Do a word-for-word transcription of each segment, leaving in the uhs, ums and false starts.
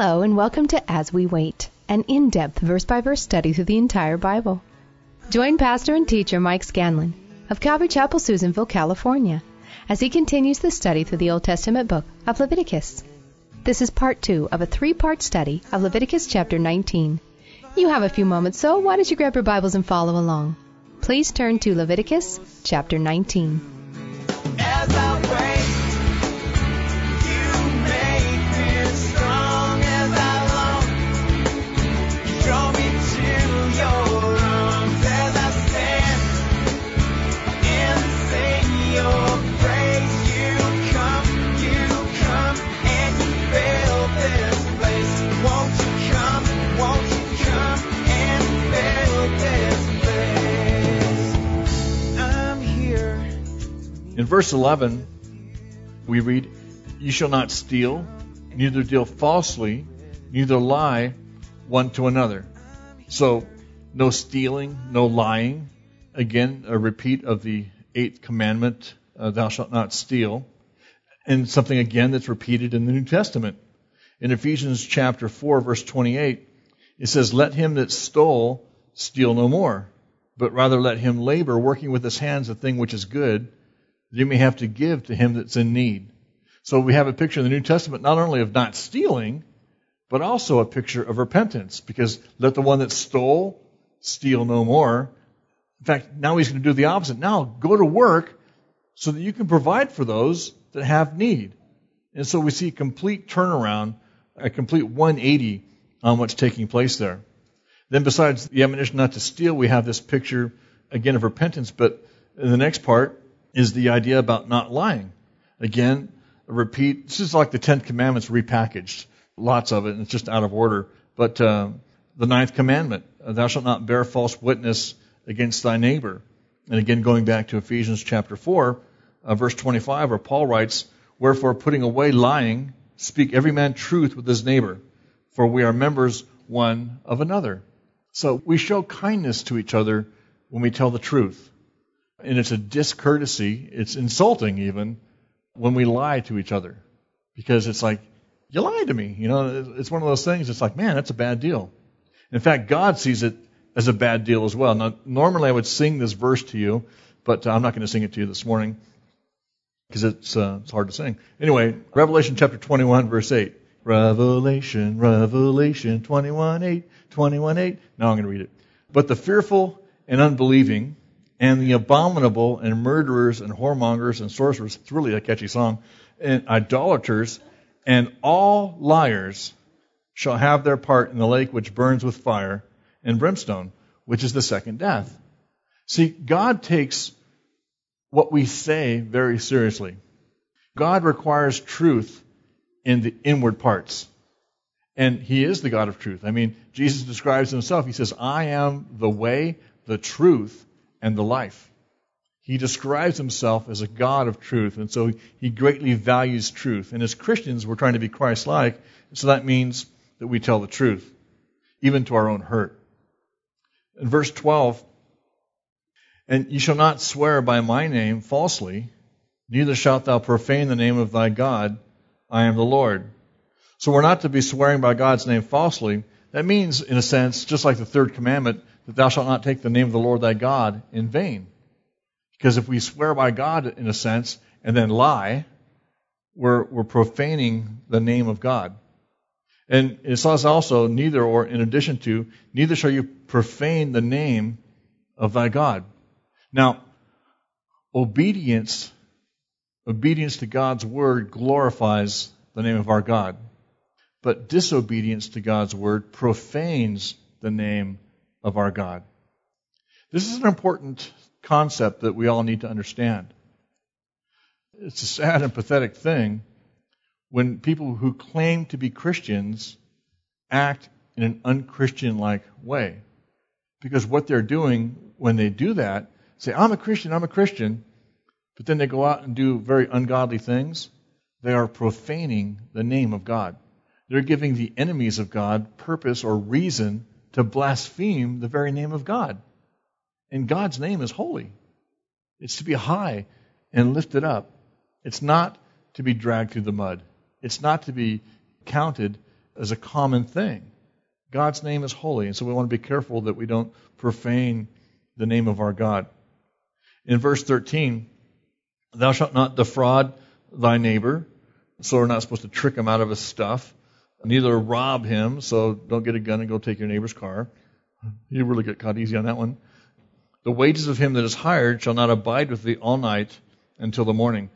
Hello and welcome to As We Wait, an in-depth verse-by-verse study through the entire Bible. Join pastor and teacher Mike Scanlon of Calvary Chapel, Susanville, California, as he continues the study through the Old Testament book of Leviticus. This is part two of a three-part study of Leviticus chapter nineteen. You have a few moments, so why don't you grab your Bibles and follow along? Please turn to Leviticus chapter nineteen. As I wait, you make me strong as I long. Draw me to your arms as I stand and sing your praise. You come, you come, and you fill this place. Won't you come, won't you come and fill this place? I'm here. In verse eleven, we read, "You shall not steal, neither deal falsely, neither lie one to another." So, no stealing, no lying. Again, a repeat of the eighth commandment, uh, thou shalt not steal. And something, again, that's repeated in the New Testament. In Ephesians chapter four, verse twenty-eight, it says, "Let him that stole steal no more, but rather let him labor, working with his hands the thing which is good, that he may have to give to him that's in need." So we have a picture in the New Testament not only of not stealing, but also a picture of repentance. Because let the one that stole steal no more. In fact, now he's going to do the opposite. Now go to work so that you can provide for those that have need. And so we see a complete turnaround, a complete one eighty on what's taking place there. Then besides the admonition not to steal, we have this picture, again, of repentance. But in the next part is the idea about not lying. Again, a repeat. This is like the Ten Commandments repackaged. Lots of it, and it's just out of order. But uh, the ninth commandment, thou shalt not bear false witness against thy neighbor. And again, going back to Ephesians chapter four, uh, verse twenty-five, where Paul writes, "Wherefore, putting away lying, speak every man truth with his neighbor, for we are members one of another." So we show kindness to each other when we tell the truth. And it's a discourtesy, it's insulting even, when we lie to each other. Because it's like, you lied to me. You know, it's one of those things, it's like, man, that's a bad deal. In fact, God sees it as a bad deal as well. Now, normally I would sing this verse to you, but I'm not going to sing it to you this morning, because it's, uh, it's hard to sing. Anyway, Revelation chapter twenty-one, verse eight. Revelation, Revelation twenty-one eight, twenty-one eight. Now I'm going to read it. "But the fearful and unbelieving, and the abominable, and murderers, and whoremongers, and sorcerers," it's really a catchy song, "and idolaters, and all liars shall have their part in the lake which burns with fire and brimstone, which is the second death." See, God takes what we say very seriously. God requires truth in the inward parts. And He is the God of truth. I mean, Jesus describes Himself. He says, "I am the way, the truth, and the life." He describes Himself as a God of truth, and so He greatly values truth. And as Christians, we're trying to be Christ-like, so that means that we tell the truth, even to our own hurt. In verse twelve, "And ye shall not swear by my name falsely, neither shalt thou profane the name of thy God. I am the Lord." So we're not to be swearing by God's name falsely. That means, in a sense, just like the third commandment, that thou shalt not take the name of the Lord thy God in vain. Because if we swear by God, in a sense, and then lie, we're, we're profaning the name of God. And it says also, neither, or in addition to, neither shall you profane the name of thy God. Now, obedience, obedience to God's word glorifies the name of our God. But disobedience to God's word profanes the name of our God. This is an important concept that we all need to understand. It's a sad and pathetic thing when people who claim to be Christians act in an unchristian-like way. Because what they're doing when they do that, say, "I'm a Christian, I'm a Christian," but then they go out and do very ungodly things, they are profaning the name of God. They're giving the enemies of God purpose or reason to blaspheme the very name of God. And God's name is holy. It's to be high and lifted up. It's not to be dragged through the mud. It's not to be counted as a common thing. God's name is holy, and so we want to be careful that we don't profane the name of our God. In verse thirteen, thou shalt not defraud thy neighbor, so we're not supposed to trick him out of his stuff. Neither rob him, so don't get a gun and go take your neighbor's car. You really get caught easy on that one. The wages of him that is hired shall not abide with thee all night until the morning.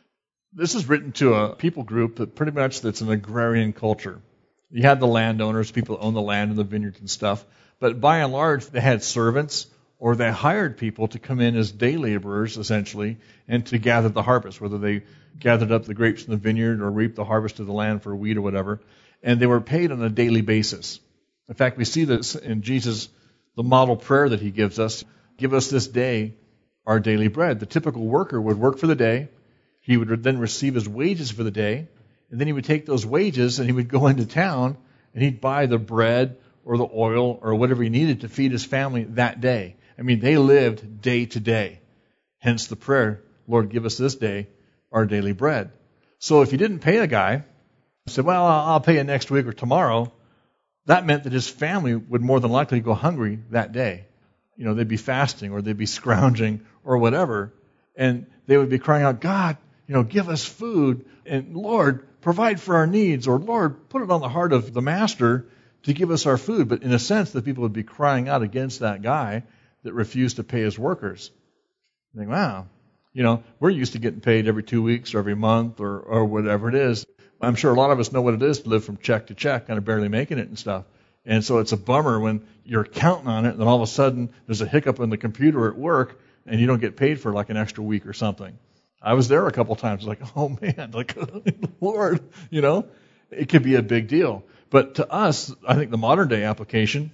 This is written to a people group that pretty much that's an agrarian culture. You had the landowners, people that own the land and the vineyards and stuff, but by and large they had servants or they hired people to come in as day laborers, essentially, and to gather the harvest, whether they gathered up the grapes in the vineyard or reaped the harvest of the land for wheat or whatever. And they were paid on a daily basis. In fact, we see this in Jesus, the model prayer that he gives us. Give us this day our daily bread. The typical worker would work for the day. He would then receive his wages for the day. And then he would take those wages and he would go into town and he'd buy the bread or the oil or whatever he needed to feed his family that day. I mean, they lived day to day. Hence the prayer, Lord, give us this day our daily bread. So if you didn't pay a guy, said, well, I'll pay you next week or tomorrow, that meant that his family would more than likely go hungry that day. You know, they'd be fasting or they'd be scrounging or whatever. And they would be crying out, God, you know, give us food. And Lord, provide for our needs. Or Lord, put it on the heart of the master to give us our food. But in a sense, the people would be crying out against that guy that refused to pay his workers. You think, wow, you know, we're used to getting paid every two weeks or every month or, or whatever it is. I'm sure a lot of us know what it is to live from check to check, kind of barely making it and stuff. And so it's a bummer when you're counting on it, and then all of a sudden there's a hiccup in the computer at work, and you don't get paid for like an extra week or something. I was there a couple times, like, oh man, like, Lord, you know, it could be a big deal. But to us, I think the modern day application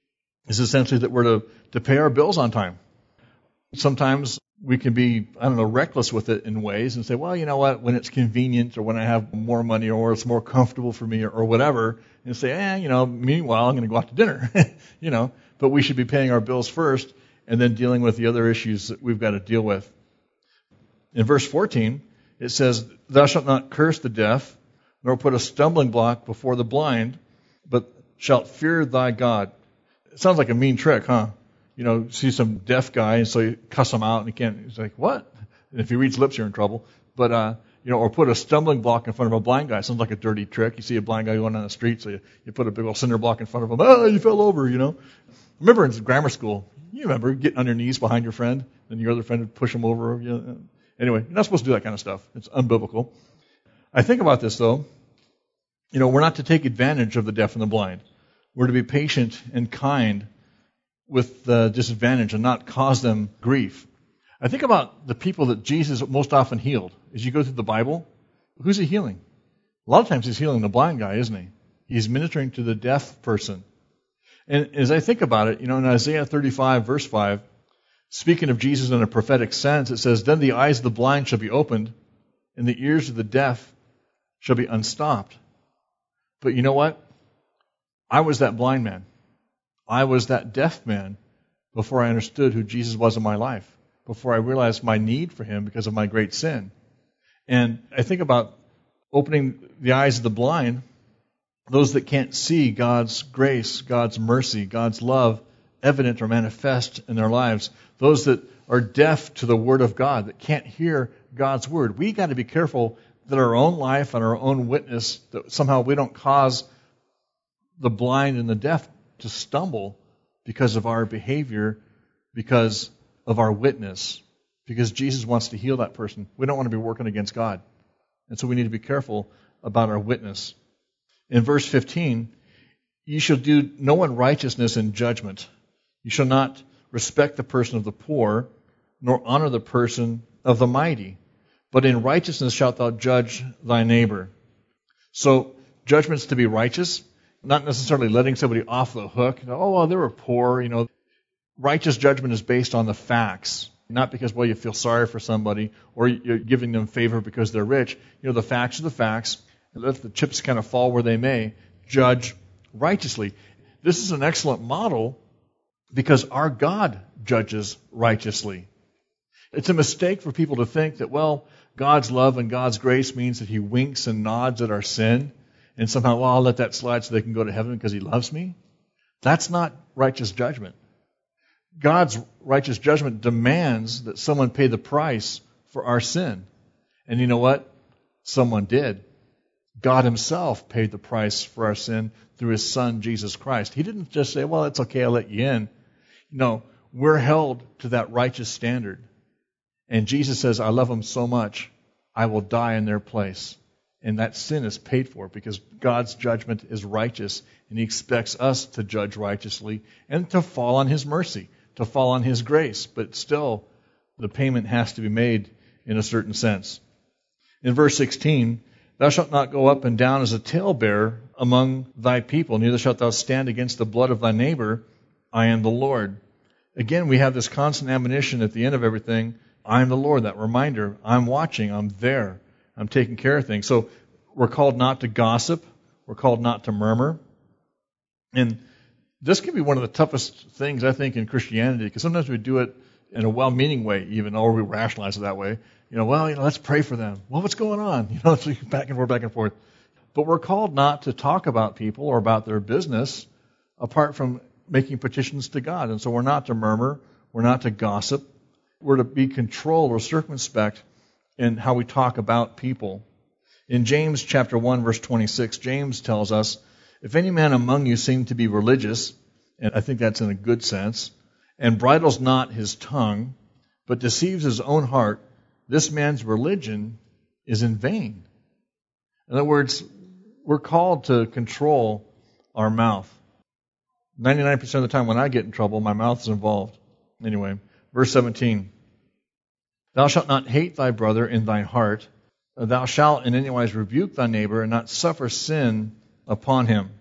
is essentially that we're to, to pay our bills on time. Sometimes we can be, I don't know, reckless with it in ways and say, well, you know what, when it's convenient or when I have more money or it's more comfortable for me or, or whatever, and say, eh, you know, meanwhile, I'm going to go out to dinner, you know. But we should be paying our bills first and then dealing with the other issues that we've got to deal with. In verse fourteen, it says, thou shalt not curse the deaf, nor put a stumbling block before the blind, but shalt fear thy God. It sounds like a mean trick, huh? You know, see some deaf guy, and so you cuss him out, and he can't. He's like, what? And if he reads lips, you're in trouble. But, uh, you know, or put a stumbling block in front of a blind guy. Sounds like a dirty trick. You see a blind guy going on the street, so you, you put a big old cinder block in front of him. Oh, you fell over, you know. Remember in grammar school, you remember getting on your knees behind your friend, and your other friend would push him over. You know. Anyway, you're not supposed to do that kind of stuff. It's unbiblical. I think about this, though. You know, we're not to take advantage of the deaf and the blind. We're to be patient and kind with the disadvantage and not cause them grief. I think about the people that Jesus most often healed. As you go through the Bible, who's he healing? A lot of times he's healing the blind guy, isn't he? He's ministering to the deaf person. And as I think about it, you know, in Isaiah thirty-five, verse five, speaking of Jesus in a prophetic sense, it says, then the eyes of the blind shall be opened, and the ears of the deaf shall be unstopped. But you know what? I was that blind man. I was that deaf man before I understood who Jesus was in my life, before I realized my need for him because of my great sin. And I think about opening the eyes of the blind, those that can't see God's grace, God's mercy, God's love evident or manifest in their lives, those that are deaf to the Word of God, that can't hear God's Word. We got to be careful that our own life and our own witness, that somehow we don't cause the blind and the deaf to stumble because of our behavior, because of our witness, because Jesus wants to heal that person. We don't want to be working against God. And so we need to be careful about our witness. In verse fifteen, you shall do no unrighteousness in judgment. You shall not respect the person of the poor, nor honor the person of the mighty. But in righteousness shalt thou judge thy neighbor. So judgment's to be righteous, not necessarily letting somebody off the hook. Oh, well, they were poor. You know, righteous judgment is based on the facts, not because, well, you feel sorry for somebody or you're giving them favor because they're rich. You know, the facts are the facts. Let the chips kind of fall where they may. Judge righteously. This is an excellent model because our God judges righteously. It's a mistake for people to think that, well, God's love and God's grace means that he winks and nods at our sin and somehow, well, I'll let that slide so they can go to heaven because he loves me. That's not righteous judgment. God's righteous judgment demands that someone pay the price for our sin. And you know what? Someone did. God himself paid the price for our sin through his Son, Jesus Christ. He didn't just say, well, it's okay, I'll let you in. No, we're held to that righteous standard. And Jesus says, I love them so much, I will die in their place. And that sin is paid for because God's judgment is righteous, and he expects us to judge righteously and to fall on his mercy, to fall on his grace. But still, the payment has to be made in a certain sense. In verse sixteen, thou shalt not go up and down as a talebearer among thy people, neither shalt thou stand against the blood of thy neighbor. I am the Lord. Again, we have this constant admonition at the end of everything. I am the Lord, that reminder. I'm watching. I'm there. I'm taking care of things. So we're called not to gossip. We're called not to murmur. And this can be one of the toughest things, I think, in Christianity, because sometimes we do it in a well-meaning way, even, or we rationalize it that way. You know, well, you know, let's pray for them. Well, what's going on? You know, it's back and forth, back and forth. But we're called not to talk about people or about their business apart from making petitions to God. And so we're not to murmur. We're not to gossip. We're to be controlled or circumspect in how we talk about people. In James chapter one, verse twenty-six, James tells us, if any man among you seem to be religious, and I think that's in a good sense, and bridles not his tongue, but deceives his own heart, this man's religion is in vain. In other words, we're called to control our mouth. ninety-nine percent of the time when I get in trouble, my mouth is involved. Anyway, verse seventeen. Thou shalt not hate thy brother in thy heart. Thou shalt in any wise rebuke thy neighbor and not suffer sin upon him.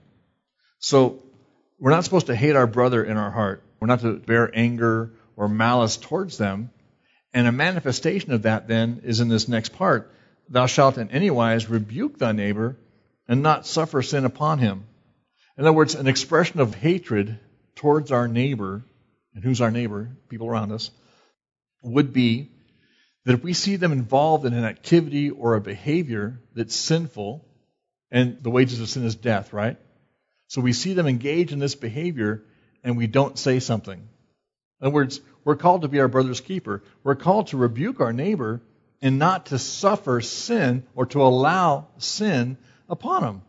So, we're not supposed to hate our brother in our heart. We're not to bear anger or malice towards them. And a manifestation of that then is in this next part. Thou shalt in any wise rebuke thy neighbor and not suffer sin upon him. In other words, an expression of hatred towards our neighbor, and who's our neighbor, people around us, would be that if we see them involved in an activity or a behavior that's sinful, and the wages of sin is death, right? So we see them engage in this behavior and we don't say something. In other words, we're called to be our brother's keeper. We're called to rebuke our neighbor and not to suffer sin or to allow sin upon him.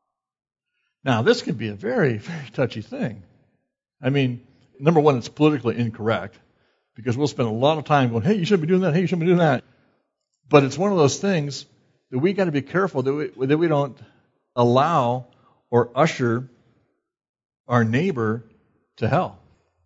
Now, this could be a very, very touchy thing. I mean, number one, it's politically incorrect because we'll spend a lot of time going, hey, you shouldn't be doing that, hey, you shouldn't be doing that. But it's one of those things that we got to be careful that we, that we don't allow or usher our neighbor to hell.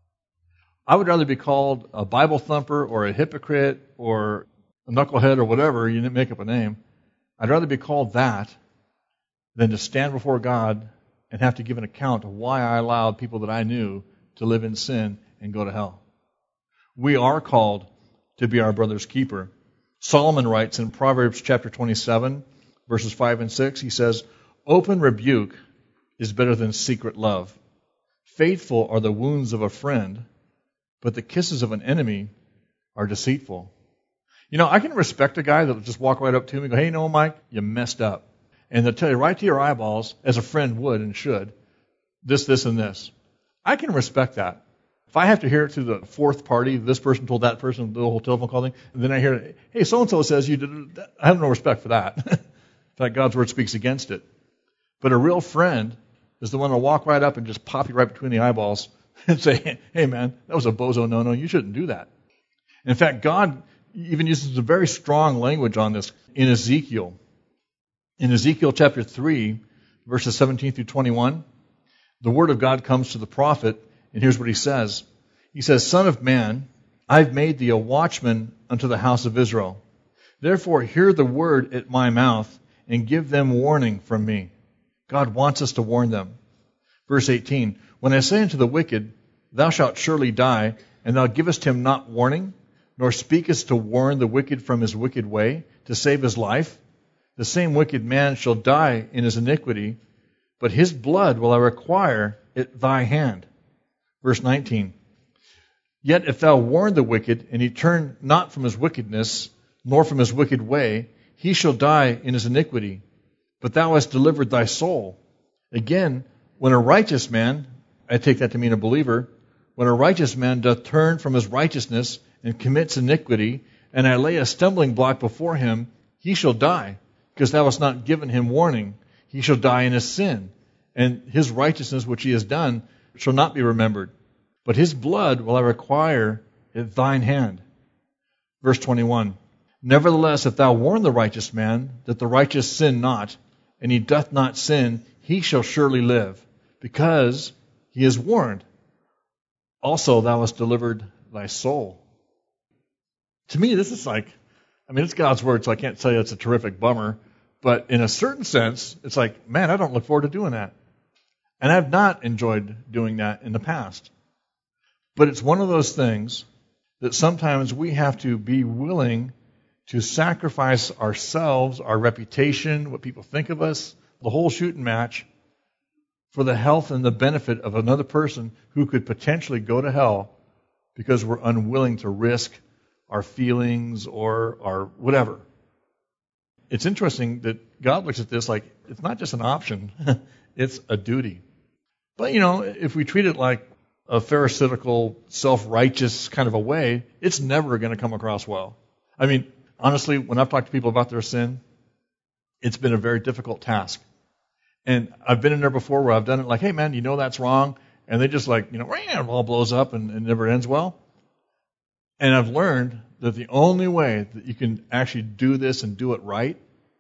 I would rather be called a Bible thumper or a hypocrite or a knucklehead or whatever, you didn't make up a name. I'd rather be called that than to stand before God and have to give an account of why I allowed people that I knew to live in sin and go to hell. We are called to be our brother's keeper. Solomon writes in Proverbs chapter twenty-seven, verses five and six, he says, open rebuke is better than secret love. Faithful are the wounds of a friend, but the kisses of an enemy are deceitful. You know, I can respect a guy that will just walk right up to me and go, hey, no, Mike, you messed up. And they'll tell you right to your eyeballs, as a friend would and should, this, this, and this. I can respect that. If I have to hear it through the fourth party, this person told that person, the whole telephone call thing, and then I hear, hey, so-and-so says you did it, I have no respect for that. In fact, God's word speaks against it. But a real friend is the one to walk right up and just pop you right between the eyeballs and say, hey, man, that was a bozo no-no. You shouldn't do that. In fact, God even uses a very strong language on this in Ezekiel. In Ezekiel chapter three, verses seventeen through twenty-one, the word of God comes to the prophet, and here's what he says. He says, Son of man, I've made thee a watchman unto the house of Israel. Therefore hear the word at my mouth, and give them warning from me. God wants us to warn them. Verse eighteen, When I say unto the wicked, Thou shalt surely die, and thou givest him not warning, nor speakest to warn the wicked from his wicked way, to save his life, the same wicked man shall die in his iniquity, but his blood will I require at thy hand. Verse nineteen, Yet if thou warn the wicked, and he turn not from his wickedness, nor from his wicked way, he shall die in his iniquity, but thou hast delivered thy soul. Again, when a righteous man, I take that to mean a believer, when a righteous man doth turn from his righteousness and commits iniquity, and I lay a stumbling block before him, he shall die, because thou hast not given him warning. He shall die in his sin, and his righteousness which he has done shall not be remembered. But his blood will I require at thine hand. Verse twenty-one, Nevertheless, if thou warn the righteous man, that the righteous sin not, and he doth not sin, he shall surely live, because he is warned. Also thou hast delivered thy soul. To me, this is like, I mean, it's God's word, so I can't tell you it's a terrific bummer, but in a certain sense, it's like, man, I don't look forward to doing that. And I've not enjoyed doing that in the past. But it's one of those things that sometimes we have to be willing to sacrifice ourselves, our reputation, what people think of us, the whole shooting match, for the health and the benefit of another person who could potentially go to hell because we're unwilling to risk our feelings or our whatever. It's interesting that God looks at this like it's not just an option, it's a duty. But, you know, if we treat it like a pharisaical, self-righteous kind of a way, it's never going to come across well. I mean, honestly, when I've talked to people about their sin, it's been a very difficult task. And I've been in there before where I've done it like, hey, man, you know that's wrong. And they just like, you know, it all blows up and it never ends well. And I've learned that the only way that you can actually do this and do it right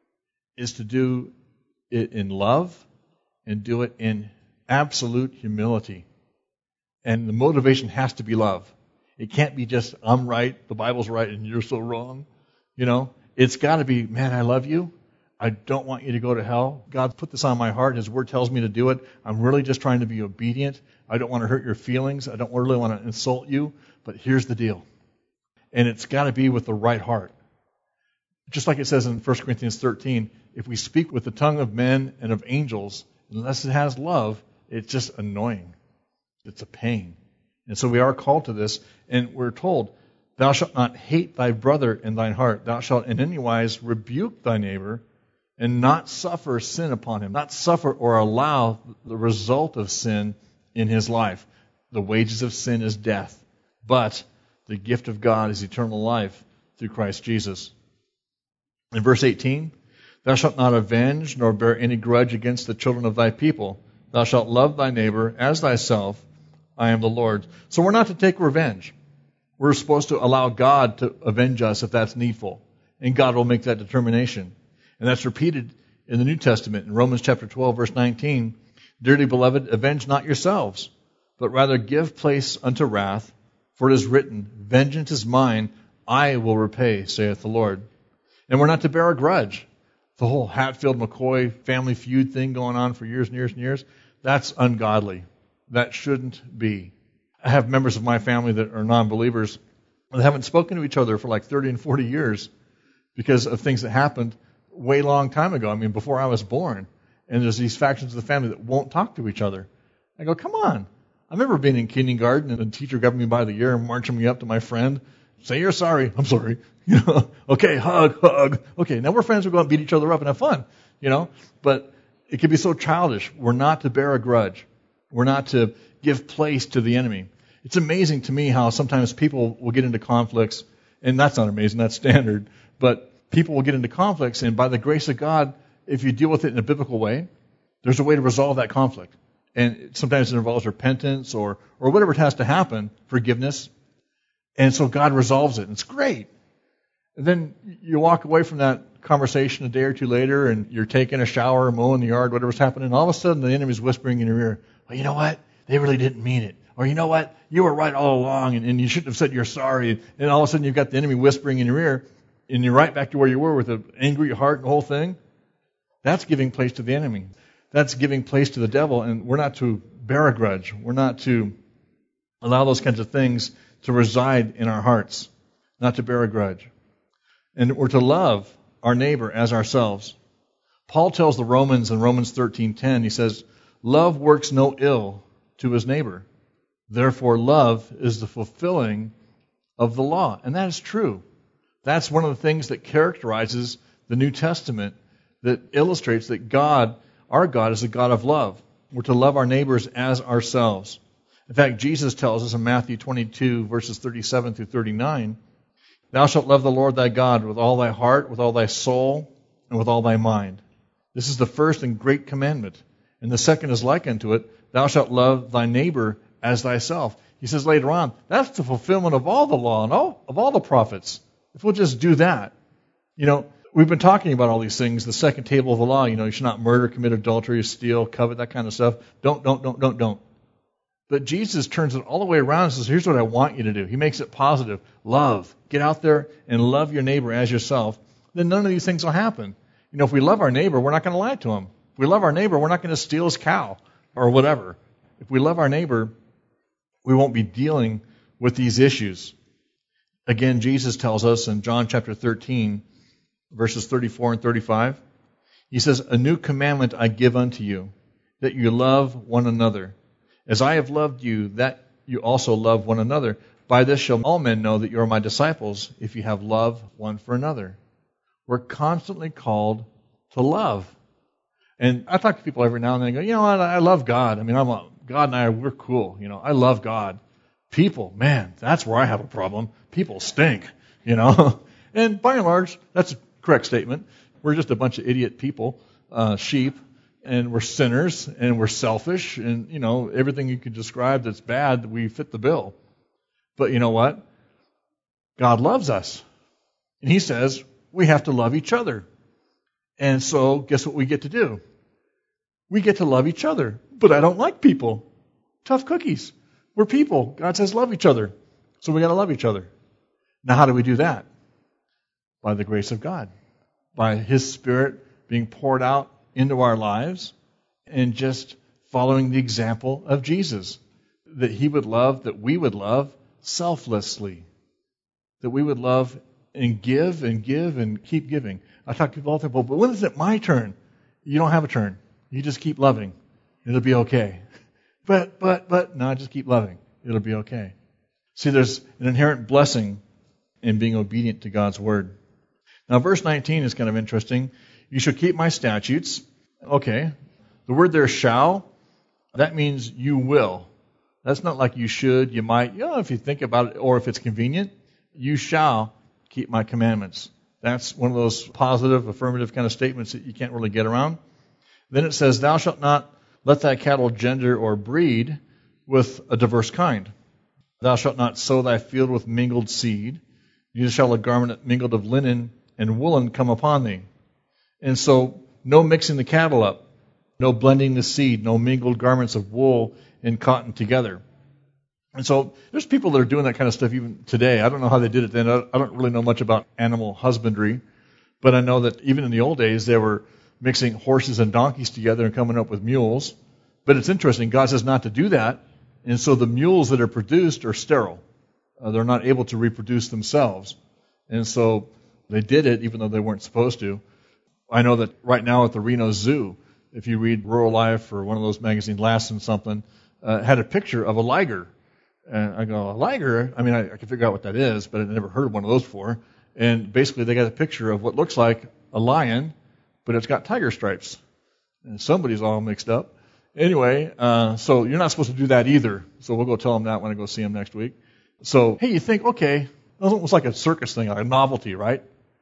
is to do it in love and do it in absolute humility. And the motivation has to be love. It can't be just, I'm right, the Bible's right, and you're so wrong. You know, it's got to be, man, I love you. I don't want you to go to hell. God put this on my heart. His word tells me to do it. I'm really just trying to be obedient. I don't want to hurt your feelings. I don't really want to insult you. But here's the deal. And it's got to be with the right heart. Just like it says in First Corinthians thirteen, if we speak with the tongue of men and of angels, unless it has love, it's just annoying. It's a pain. And so we are called to this, and we're told, thou shalt not hate thy brother in thine heart. Thou shalt in any wise rebuke thy neighbor, and not suffer sin upon him. Not suffer or allow the result of sin in his life. The wages of sin is death, but the gift of God is eternal life through Christ Jesus. In verse eighteen, thou shalt not avenge nor bear any grudge against the children of thy people. Thou shalt love thy neighbor as thyself. I am the Lord. So we're not to take revenge. We're supposed to allow God to avenge us if that's needful. And God will make that determination. And that's repeated in the New Testament. In Romans chapter twelve, verse nineteen, Dearly beloved, avenge not yourselves, but rather give place unto wrath, for it is written, Vengeance is mine, I will repay, saith the Lord. And we're not to bear a grudge. The whole Hatfield-McCoy family feud thing going on for years and years and years, that's ungodly. That shouldn't be. I have members of my family that are non-believers that haven't spoken to each other for like thirty and forty years because of things that happened way long time ago. I mean, before I was born. And there's these factions of the family that won't talk to each other. I go, come on. I remember being in kindergarten and the teacher grabbing me by the ear and marching me up to my friend. Say you're sorry. I'm sorry. You know, okay, hug, hug. Okay, now we're friends. We're going to beat each other up and have fun. You know, but it can be so childish. We're not to bear a grudge. We're not to give place to the enemy. It's amazing to me how sometimes people will get into conflicts, and that's not amazing, that's standard, but people will get into conflicts, and by the grace of God, if you deal with it in a biblical way, there's a way to resolve that conflict. And sometimes it involves repentance or or whatever it has to happen, forgiveness. And so God resolves it, and it's great. And then you walk away from that conversation a day or two later, and you're taking a shower, mowing the yard, whatever's happening, and all of a sudden the enemy's whispering in your ear, well, you know what? They really didn't mean it. Or you know what? You were right all along, and, and you shouldn't have said you're sorry. And all of a sudden you've got the enemy whispering in your ear, and you're right back to where you were with an angry heart and the whole thing. That's giving place to the enemy. That's giving place to the devil, and we're not to bear a grudge. We're not to allow those kinds of things to reside in our hearts, not to bear a grudge. And we're to love our neighbor as ourselves. Paul tells the Romans in Romans thirteen ten, he says, love works no ill to his neighbor. Therefore, love is the fulfilling of the law. And that is true. That's one of the things that characterizes the New Testament, that illustrates that God, our God, is a God of love. We're to love our neighbors as ourselves. In fact, Jesus tells us in Matthew twenty-two, verses thirty-seven through thirty-nine, Thou shalt love the Lord thy God with all thy heart, with all thy soul, and with all thy mind. This is the first and great commandment. And the second is like unto it, Thou shalt love thy neighbor as thyself. He says later on, that's the fulfillment of all the law and all of all the prophets. If we'll just do that. You know, we've been talking about all these things, the second table of the law, you know, you should not murder, commit adultery, steal, covet, that kind of stuff. Don't, don't, don't, don't, don't. But Jesus turns it all the way around and says, here's what I want you to do. He makes it positive. Love. Get out there and love your neighbor as yourself. Then none of these things will happen. You know, if we love our neighbor, we're not going to lie to him. If we love our neighbor, we're not going to steal his cow or whatever. If we love our neighbor, we won't be dealing with these issues. Again, Jesus tells us in John chapter thirteen, verses thirty-four and thirty-five, he says, A new commandment I give unto you, that you love one another. As I have loved you, that you also love one another. By this shall all men know that you are my disciples, if you have love one for another. We're constantly called to love. And I talk to people every now and then and go, you know what, I love God. I mean, I'm a, God and I, we're cool. You know, I love God. People, man, that's where I have a problem. People stink, you know. And by and large, that's a correct statement. We're just a bunch of idiot people, uh, sheep, and we're sinners, and we're selfish, and, you know, everything you could describe that's bad, we fit the bill. But you know what? God loves us. And He says we have to love each other. And so, guess what we get to do? We get to love each other. But I don't like people. Tough cookies. We're people. God says love each other. So we got to love each other. Now, how do we do that? By the grace of God. By His Spirit being poured out into our lives and just following the example of Jesus. That He would love, that we would love selflessly. That we would love and give and give and keep giving. I talk to people all the time, but when is it my turn? You don't have a turn. You just keep loving. It'll be okay. But, but, but, no, just keep loving. It'll be okay. See, there's an inherent blessing in being obedient to God's Word. Now, verse nineteen is kind of interesting. You shall keep my statutes. Okay. The word there, shall, that means you will. That's not like you should, you might. You know, if you think about it, or if it's convenient, you shall keep my commandments. That's one of those positive, affirmative kind of statements that you can't really get around. Then it says, thou shalt not let thy cattle gender or breed with a diverse kind. Thou shalt not sow thy field with mingled seed. Neither shall a garment mingled of linen and woolen come upon thee. And so, no mixing the cattle up. No blending the seed. No mingled garments of wool and cotton together. And so, there's people that are doing that kind of stuff even today. I don't know how they did it then. I don't really know much about animal husbandry. But I know that even in the old days, they were mixing horses and donkeys together and coming up with mules. But it's interesting. God says not to do that. And so the mules that are produced are sterile. Uh, they're not able to reproduce themselves. And so they did it even though they weren't supposed to. I know that right now at the Reno Zoo, if you read Rural Life or one of those magazines, Lassen something, uh, had a picture of a liger. And I go, a liger? I mean, I, I can figure out what that is, but I'd never heard of one of those before. And basically they got a picture of what looks like a lion, but it's got tiger stripes. And somebody's all mixed up. Anyway, uh, so you're not supposed to do that either. So we'll go tell them that when I go see them next week. So, hey, you think, okay, that's almost like a circus thing, like a novelty, right?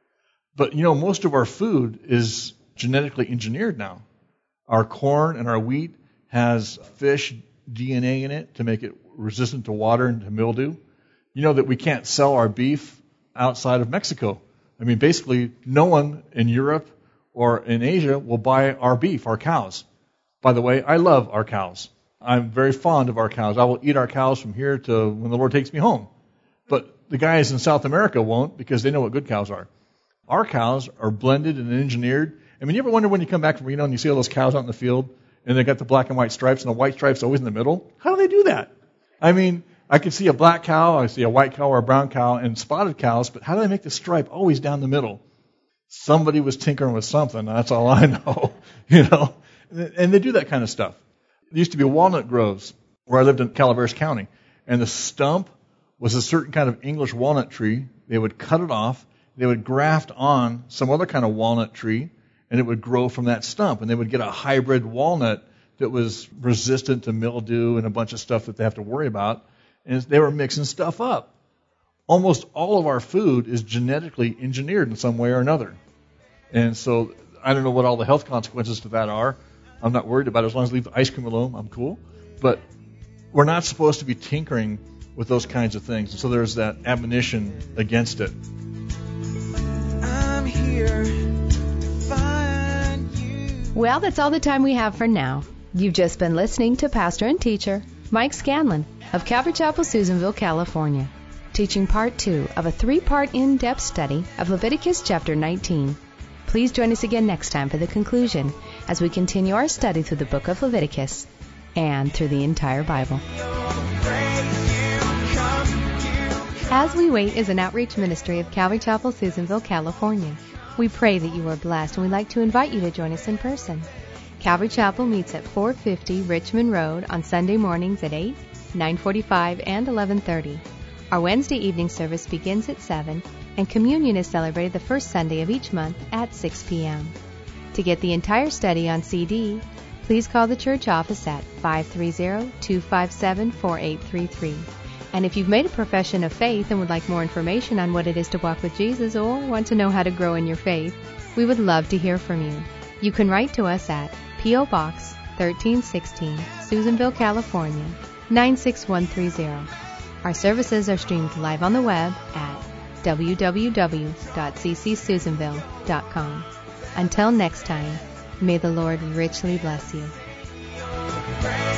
But, you know, most of our food is genetically engineered now. Our corn and our wheat has fish D N A in it to make it resistant to water and to mildew. You know that we can't sell our beef outside of Mexico. I mean, basically, no one in Europe or in Asia will buy our beef, our cows. By the way, I love our cows. I'm very fond of our cows. I will eat our cows from here to when the Lord takes me home. But the guys in South America won't because they know what good cows are. Our cows are blended and engineered. I mean, you ever wonder when you come back from Reno and you see all those cows out in the field and they got the black and white stripes and the white stripes always in the middle? How do they do that? I mean, I can see a black cow, I see a white cow or a brown cow and spotted cows, but how do they make the stripe always down the middle? Somebody was tinkering with something. That's all I know, you know. And they do that kind of stuff. There used to be walnut groves where I lived in Calaveras County. And the stump was a certain kind of English walnut tree. They would cut it off. They would graft on some other kind of walnut tree. and it would grow from that stump, and they would get a hybrid walnut that was resistant to mildew and a bunch of stuff that they have to worry about, and they were mixing stuff up. Almost all of our food is genetically engineered in some way or another. And so I don't know what all the health consequences to that are. I'm not worried about it. As long as I leave the ice cream alone, I'm cool. But we're not supposed to be tinkering with those kinds of things. And so there's that admonition against it. I'm here to find you. Well, that's all the time we have for now. You've just been listening to pastor and teacher Mike Scanlon of Calvary Chapel, Susanville, California, teaching part two of a three-part in-depth study of Leviticus chapter nineteen. Please join us again next time for the conclusion as we continue our study through the book of Leviticus and through the entire Bible. As We Wait is an outreach ministry of Calvary Chapel, Susanville, California. We pray that you are blessed, and we'd like to invite you to join us in person. Calvary Chapel meets at four fifty Richmond Road on Sunday mornings at eight, nine forty-five, and eleven thirty. Our Wednesday evening service begins at seven, and communion is celebrated the first Sunday of each month at six p.m. To get the entire study on C D, please call the church office at five three zero, two five seven, four eight three three. And if you've made a profession of faith and would like more information on what it is to walk with Jesus or want to know how to grow in your faith, we would love to hear from you. You can write to us at P O. Box thirteen sixteen, Susanville, California, nine six one three zero. Our services are streamed live on the web at w w w dot c c susanville dot com. Until next time, may the Lord richly bless you.